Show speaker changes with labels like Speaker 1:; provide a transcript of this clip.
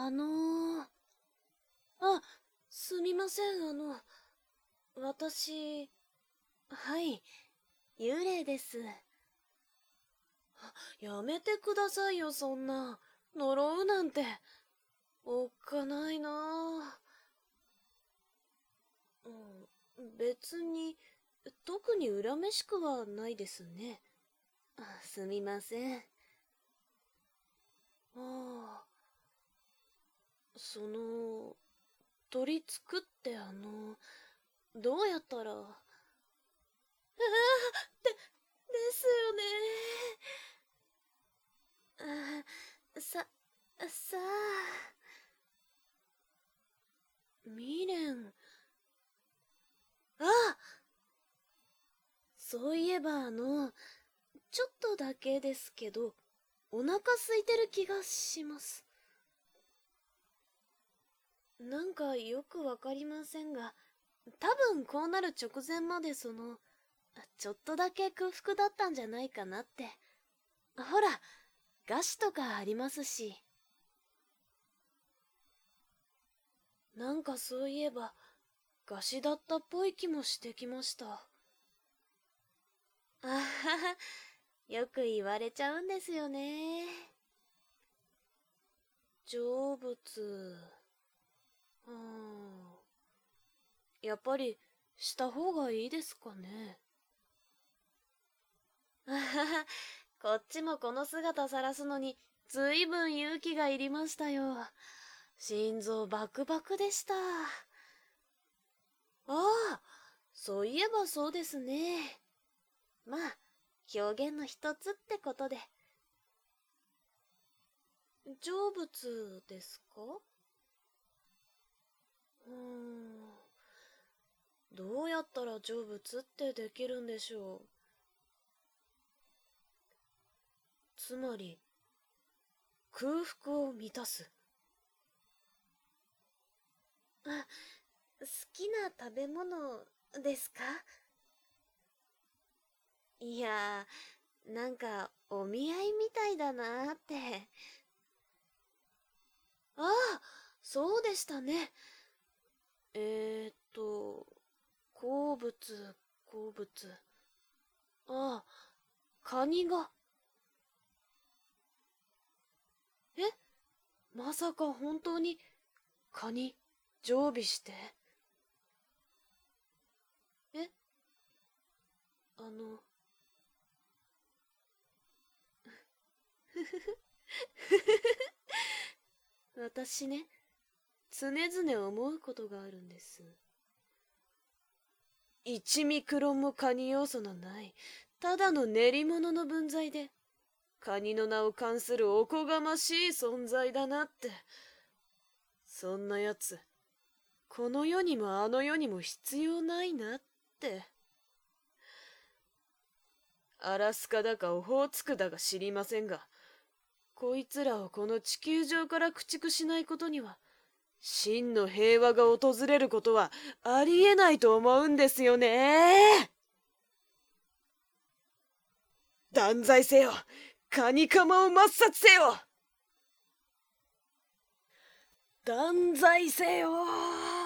Speaker 1: あのー、あ、すみません、私、はい、幽霊です。やめてくださいよ、そんな。呪うなんて。おっかないなぁ。別に、特に恨めしくはないですね。すみません。ああ、取り付くってどうやったら。ですよね。さ、さあ、未練。あ、そういえばちょっとだけですけど、お腹空いてる気がします。なんかよくわかりませんが、多分こうなる直前までちょっとだけ空腹だったんじゃないかなって。ほら、餓死とかありますし。なんかそういえば、餓死だったっぽい気もしてきました。あはは、よく言われちゃうんですよね。成仏。やっぱりした方がいいですかね。あはは、こっちもこの姿晒すのにずいぶん勇気がいりましたよ。心臓バクバクでした。ああ、そういえばそうですね。まあ、表現の一つってことで。成仏ですか？どうやったら成仏ってできるんでしょう。つまり、空腹を満たす。あ、好きな食べ物ですか？いやなんかお見合いみたいだなーって。ああ、そうでしたね。好物、好物。ああ、カニが。え、まさか本当にカニ常備して。え、あの、ふふふ。私ね、常々思うことがあるんです。1ミクロンもカニ要素のない、ただの練り物の分際で、カニの名を冠するおこがましい存在だなって。そんなやつ、この世にもあの世にも必要ないなって。アラスカだかオホーツクだか知りませんが、こいつらをこの地球上から駆逐しないことには、真の平和が訪れることはありえないと思うんですよね。断罪せよ、カニカマを抹殺せよ。断罪せよ。